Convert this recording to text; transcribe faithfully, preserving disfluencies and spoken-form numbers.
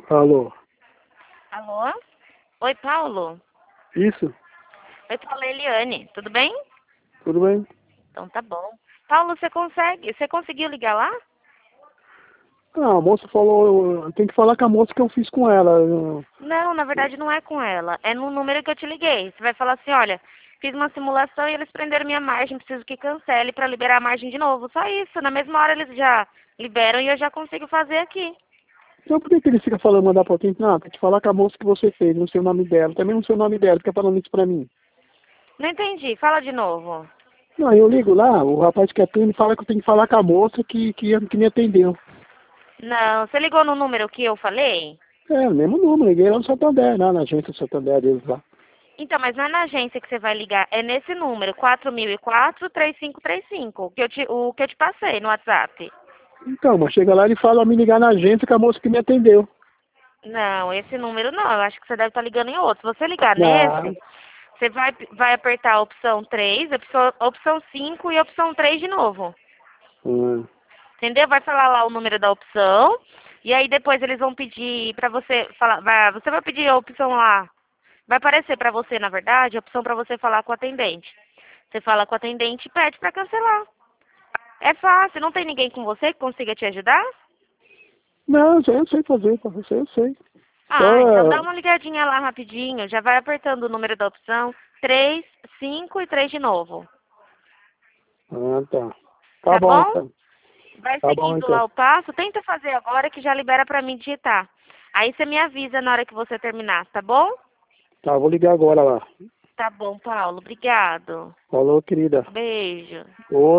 Alô? Alô? Oi, Paulo? Isso? Oi, Paulo, é Eliane. Tudo bem? Tudo bem? Então tá bom. Paulo, você consegue? Você conseguiu ligar lá? Ah, a moça falou, tem que falar com a moça que eu fiz com ela. eu- Não, na verdade não é com ela. É no número que eu te liguei. Você vai falar assim, olha, fiz uma simulação e eles prenderam minha margem, preciso que cancele para liberar a margem de novo. Só isso. Na mesma hora eles já liberam e eu já consigo fazer aqui. Então por que, que ele fica falando, mandar pra alguém? Não, tem que falar com a moça que você fez, não sei o nome dela. Também não sei o nome dela, fica falando isso pra mim. Não entendi. Fala de novo. Não, eu ligo lá, o rapaz que atende fala que eu tenho que falar com a moça que, que, que me atendeu. Não, você ligou no número que eu falei? É, o mesmo número, liguei lá no Santander, lá na agência do Santander deles lá. Então, mas não é na agência que você vai ligar, é nesse número, quatro mil e quatro, três cinco três cinco, que eu te, o que eu te passei no WhatsApp. Então, mas chega lá e fala me ligar na agência com a moça que me atendeu. Não, esse número não, eu acho que você deve estar ligando em outro. Se você ligar Não. nesse, você vai, vai apertar a opção três, a opção, a opção cinco e a opção três de novo. Hum. Entendeu? Vai falar lá o número da opção, e aí depois eles vão pedir pra você falar, vai, você vai pedir a opção lá. Vai aparecer pra você, na verdade, a opção pra você falar com o atendente. Você fala com o atendente e pede pra cancelar. É fácil, não tem ninguém com você que consiga te ajudar? Não, isso aí eu sei fazer, pra você eu sei. Ah, então dá Só, uma ligadinha lá rapidinho, já vai apertando o número da opção três, cinco e três de novo. ah, tá. Tá Tá bom, bom? então. Vai Tá bom, seguindo lá então. o passo, tenta fazer agora que já libera pra mim digitar. Aí você me avisa na hora que você terminar, tá bom? Tá, vou ligar agora lá. Tá bom, Paulo, obrigado. Falou, querida. Beijo. Oi.